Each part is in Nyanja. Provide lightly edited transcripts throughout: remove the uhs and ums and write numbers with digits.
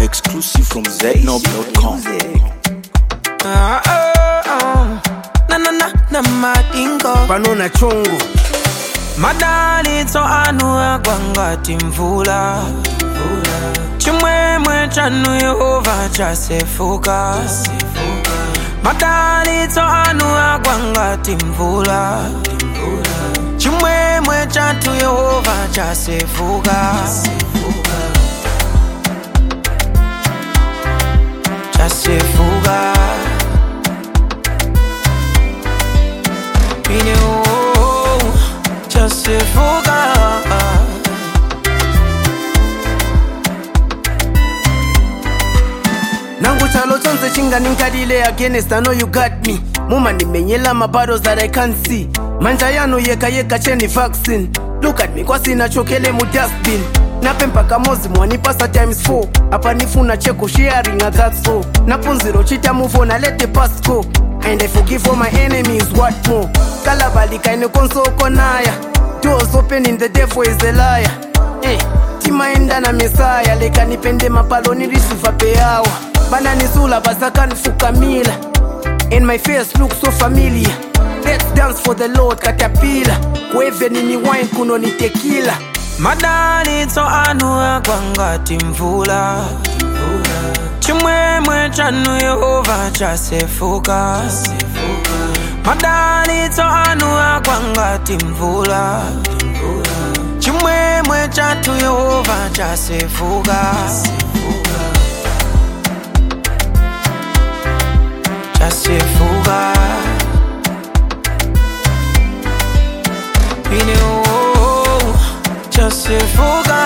Exclusive from Znob.com. Na madingo Panona chongo madali to anu agwangati mvula chimwemwe chanu Yehova chasefuka madali to anu agwangati mvula chimwemwe chatu Yehova chasefuka chasefuka chasefuka nangu chalo chonse chinga ninkadile against. I know you got me muma nimenyela my battles that I can't see manja yano yeka cheni vaccine. Look at me kwasina chokele mu dustbin napempa kamozi mwanipasa times 4 apa nifuna cheko sharing a that's all napunziro chita move on, I let the past go and I forgive all my enemies. What more kalabalika ine konso konaya doors open in the devil is a liar. Timaenda na Messiah leka nipende mapalo nirisufa peawa bana nisula basaka nifukamila and my face looks so familiar. Let's dance for the Lord caterpillar kweve nini wine kuno ni tequila madali to anu agwangati mvula chimwemwe chanu Yehova chasefuka madali to anu agwangati mvula chimwemwe chatu Yehova chasefuka chasefuka chasefuka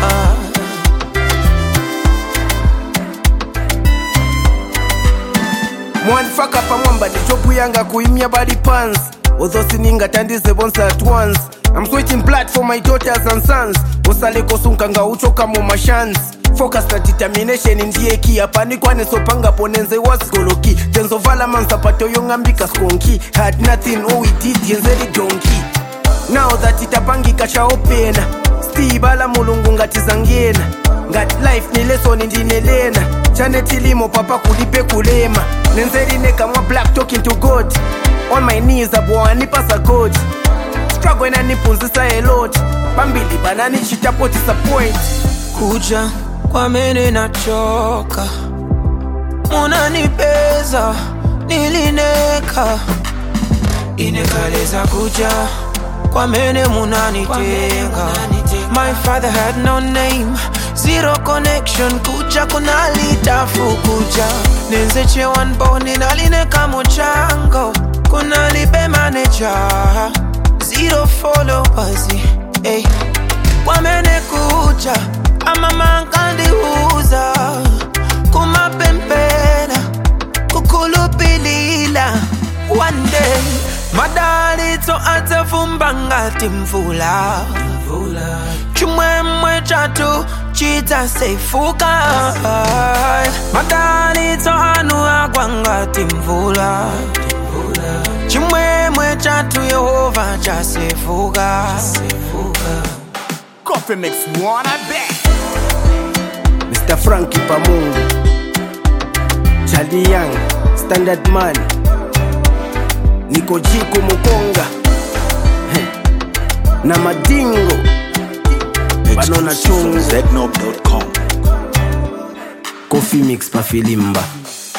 mwanifaka pamwamba nichopu yanga kuimya body pants although sininga tandize bonse at once. I'm switching blood for my daughters and sons usale kosunkanga uchoka mu mashans focus na determination ndiye ki apani kwane sopanga ponenze wasigoloki tenzovala mansapato yongambika skonki had nothing all we did yenzeli donkey. Now that itapangika cha opena stibala mulungu ngatizangena ngati life ni lesson ndinelena chaneti limo papa kulipe kulema nenzeli neka mwa black talking to God on my knees abwa nipasa God struggle na nipunzisa a lot bambili banani chitapo disappoint kuja kwa mene nachoka munanipeza nilineka inekaleza kuja kwa mene munanitenga. My father had no name, zero connection. Kuja kunalitafu kuja nenzeche one bone nalineka mochango kunalipe manager zero followers. Hey. Kwa mene kuja amama kandi uza kumapempena kukulupilila one day madali to atafumba ngati mvula chimwemwe chatu chita sefuka madali to anu agwa ngati mvula chimwemwe chatu Yehova chasefuka Coffee Mix one I bet. Mr. Frankie Pamungu Charlie Young Standard Man Niko Jiko Mukonga na madingo Banona chongo Znob.com. Coffee Mix pa filimba.